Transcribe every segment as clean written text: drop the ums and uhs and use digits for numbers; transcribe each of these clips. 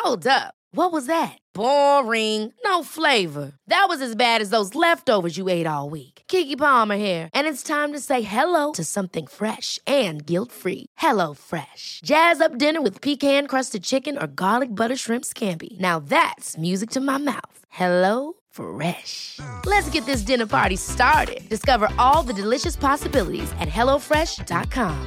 Hold up. What was that? Boring. No flavor. That was as bad as those leftovers you ate all week. Keke Palmer here, and it's time to say hello to something fresh and guilt-free. Hello Fresh. Jazz up dinner with pecan-crusted chicken or garlic butter shrimp scampi. Now that's music to my mouth. Hello Fresh. Let's get this dinner party started. Discover all the delicious possibilities at hellofresh.com.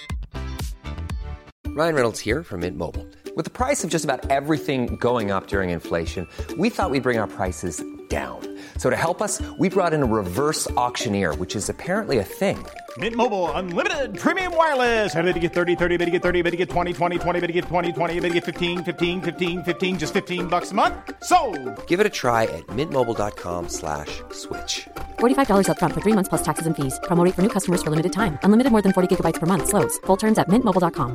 Ryan Reynolds here from Mint Mobile. With the price of just about everything going up during inflation, we thought we'd bring our prices down. So to help us, we brought in a reverse auctioneer, which is apparently a thing. Mint Mobile Unlimited Premium Wireless. How to get 30, 30, bit to get 30, bit to get 20, 20, 20, bit to get 20, 20, bit to get 15, 15, 15, 15, just $15 a month? Sold! Give it a try at mintmobile.com/switch. $45 up front for 3 months plus taxes and fees. Promo rate for new customers for limited time. Unlimited more than 40 gigabytes per month. Slows full terms at mintmobile.com.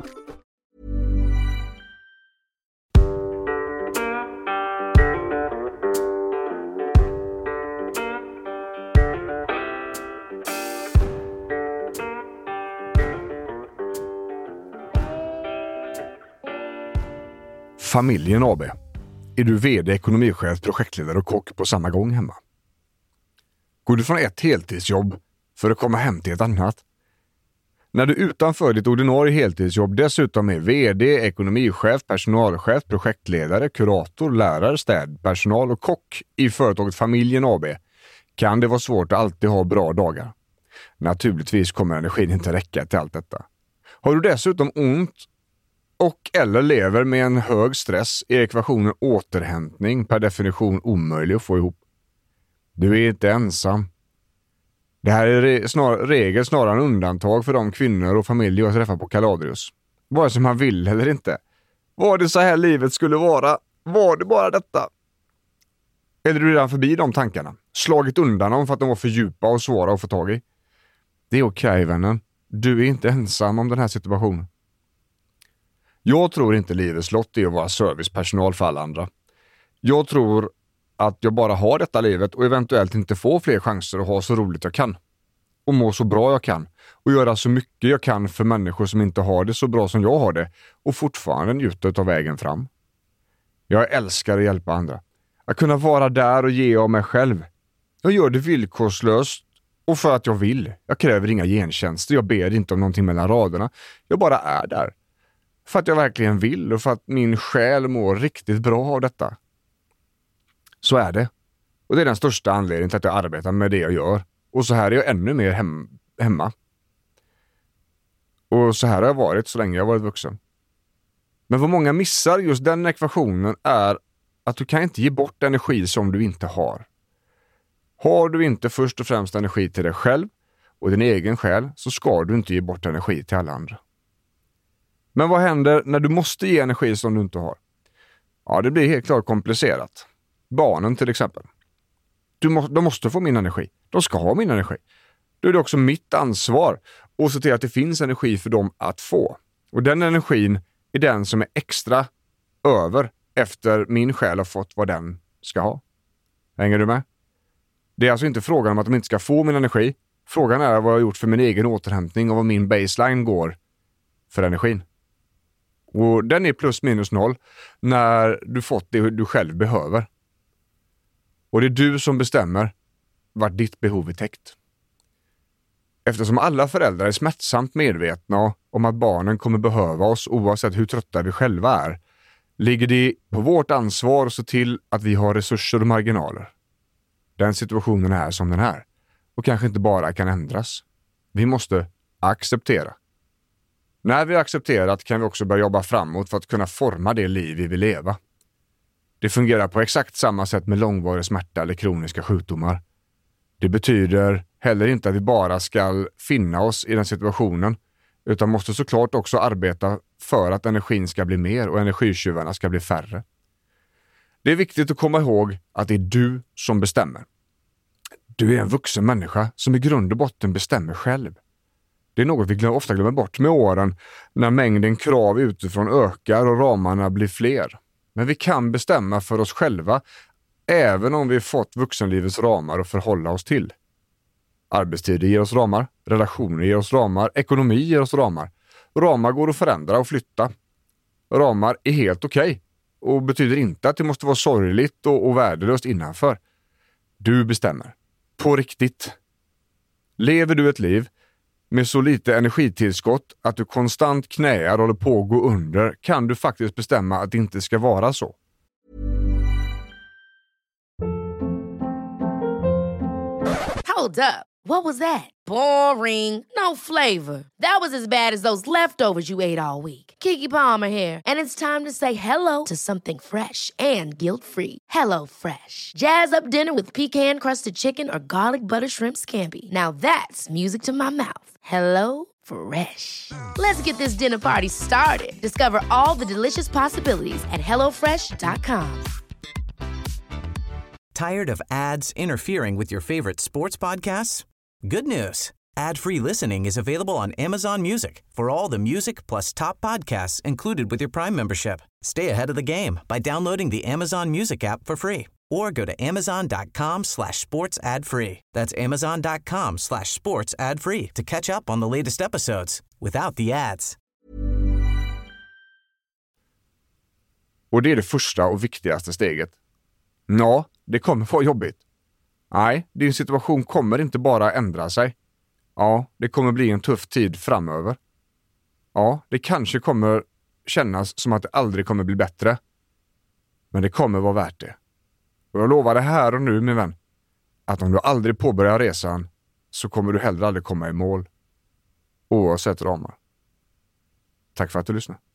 Familjen AB. Är du vd, ekonomichef, projektledare och kock på samma gång hemma? Går du från ett heltidsjobb för att komma hem till ett annat? När du utanför ditt ordinarie heltidsjobb dessutom är vd, ekonomichef, personalchef, projektledare, kurator, lärare, städpersonal och kock i företaget Familjen AB kan det vara svårt att alltid ha bra dagar. Naturligtvis kommer energin inte räcka till allt detta. Har du dessutom ont och eller lever med en hög stress är ekvationen återhämtning per definition omöjlig att få ihop. Du är inte ensam. Det här är regel snarare än undantag för de kvinnor och familjer jag träffar på Kaladrius. Vare sig man vill eller inte. Var det så här livet skulle vara? Var det bara detta? Eller är du redan förbi de tankarna? Slagit undan dem för att de var för djupa och svåra att få tag i? Det är okej, vännen. Du är inte ensam om den här situationen. Jag tror inte livets lott är att vara servicepersonal för alla andra. Jag tror att jag bara har detta livet och eventuellt inte får fler chanser att ha så roligt jag kan. Och må så bra jag kan. Och göra så mycket jag kan för människor som inte har det så bra som jag har det. Och fortfarande njuta av vägen fram. Jag älskar att hjälpa andra. Att kunna vara där och ge av mig själv. Jag gör det villkorslöst och för att jag vill. Jag kräver inga gentjänster. Jag ber inte om någonting mellan raderna. Jag bara är där. För att jag verkligen vill och för att min själ mår riktigt bra av detta. Så är det. Och det är den största anledningen till att jag arbetar med det jag gör. Och så här är jag ännu mer hemma. Och så här har jag varit så länge jag har varit vuxen. Men vad många missar just den ekvationen är att du kan inte ge bort energi som du inte har. Har du inte först och främst energi till dig själv och din egen själ så ska du inte ge bort energi till alla andra. Men vad händer när du måste ge energi som du inte har? Ja, det blir helt klart komplicerat. Barnen till exempel. De måste få min energi. De ska ha min energi. Då är det också mitt ansvar att se till att det finns energi för dem att få. Och den energin är den som är extra över efter min själ har fått vad den ska ha. Hänger du med? Det är alltså inte frågan om att de inte ska få min energi. Frågan är vad jag har gjort för min egen återhämtning och vad min baseline går för energin. Och den är plus minus noll när du fått det du själv behöver. Och det är du som bestämmer vart ditt behov är täckt. Eftersom alla föräldrar är smärtsamt medvetna om att barnen kommer behöva oss oavsett hur trötta vi själva är, ligger det på vårt ansvar att se till att vi har resurser och marginaler. Den situationen är som den är och kanske inte bara kan ändras. Vi måste acceptera. När vi har accepterat kan vi också börja jobba framåt för att kunna forma det liv vi vill leva. Det fungerar på exakt samma sätt med långvarig smärta eller kroniska sjukdomar. Det betyder heller inte att vi bara ska finna oss i den situationen utan måste såklart också arbeta för att energin ska bli mer och energitjuvarna ska bli färre. Det är viktigt att komma ihåg att det är du som bestämmer. Du är en vuxen människa som i grund och botten bestämmer själv. Det är något vi ofta glömmer bort med åren när mängden krav utifrån ökar och ramarna blir fler. Men vi kan bestämma för oss själva även om vi fått vuxenlivets ramar att förhålla oss till. Arbetstider ger oss ramar, relationer ger oss ramar, ekonomi ger oss ramar. Ramar går att förändra och flytta. Ramar är helt okej. och betyder inte att det måste vara sorgligt och värdelöst innanför. Du bestämmer. På riktigt. Lever du ett liv med så lite energitillskott att du konstant knäar och håller på att gå under, kan du faktiskt bestämma att det inte ska vara så. Hold up. What was that? Boring. No flavor. That was as bad as those leftovers you ate all week. Keke Palmer here, and it's time to say hello to something fresh and guilt-free. Hello Fresh. Jazz up dinner with pecan-crusted chicken or garlic butter shrimp scampi. Now that's music to my mouth. Hello Fresh. Let's get this dinner party started. Discover all the delicious possibilities at hellofresh.com. Tired of ads interfering with your favorite sports podcasts? Good news. Ad-free listening is available on Amazon Music for all the music plus top podcasts included with your Prime membership. Stay ahead of the game by downloading the Amazon Music app for free or go to amazon.com/sports ad free. That's amazon.com/sports ad free to catch up on the latest episodes without the ads. Och det är det första och viktigaste steget. Ja, det kommer vara jobbigt. Nej, din situation kommer inte bara ändra sig. Ja, det kommer bli en tuff tid framöver. Ja, det kanske kommer kännas som att det aldrig kommer bli bättre. Men det kommer vara värt det. Och jag lovar det här och nu, min vän, att om du aldrig påbörjar resan så kommer du heller aldrig komma i mål. Oavsett ramar. Tack för att du lyssnade.